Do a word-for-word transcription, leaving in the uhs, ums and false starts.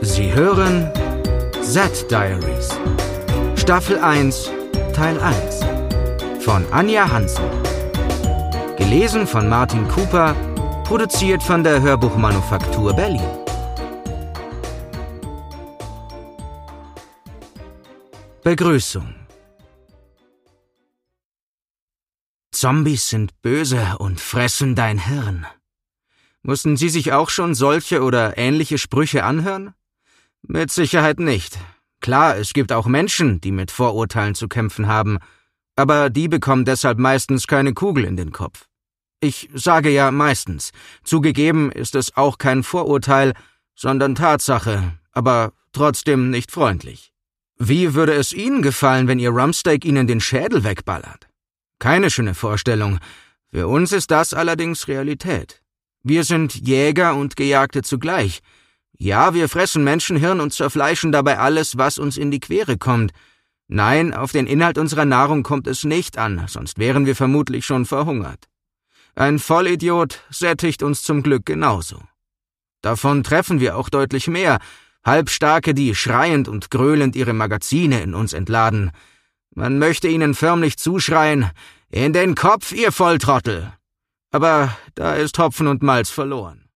Sie hören Z-Diaries, Staffel eins, Teil eins von Anja Hansen. Gelesen von Martin Cooper, produziert von der Hörbuchmanufaktur Berlin. Begrüßung. Zombies sind böse und fressen dein Hirn. Mussten Sie sich auch schon solche oder ähnliche Sprüche anhören? Mit Sicherheit nicht. Klar, es gibt auch Menschen, die mit Vorurteilen zu kämpfen haben, aber die bekommen deshalb meistens keine Kugel in den Kopf. Ich sage ja meistens. Zugegeben ist es auch kein Vorurteil, sondern Tatsache, aber trotzdem nicht freundlich. Wie würde es Ihnen gefallen, wenn Ihr Rumpsteak Ihnen den Schädel wegballert? Keine schöne Vorstellung. Für uns ist das allerdings Realität. Wir sind Jäger und Gejagte zugleich. Ja, wir fressen Menschenhirn und zerfleischen dabei alles, was uns in die Quere kommt. Nein, auf den Inhalt unserer Nahrung kommt es nicht an, sonst wären wir vermutlich schon verhungert. Ein Vollidiot sättigt uns zum Glück genauso. Davon treffen wir auch deutlich mehr, Halbstarke, die schreiend und gröhlend ihre Magazine in uns entladen. Man möchte ihnen förmlich zuschreien, »In den Kopf, ihr Volltrottel!« Aber da ist Hopfen und Malz verloren.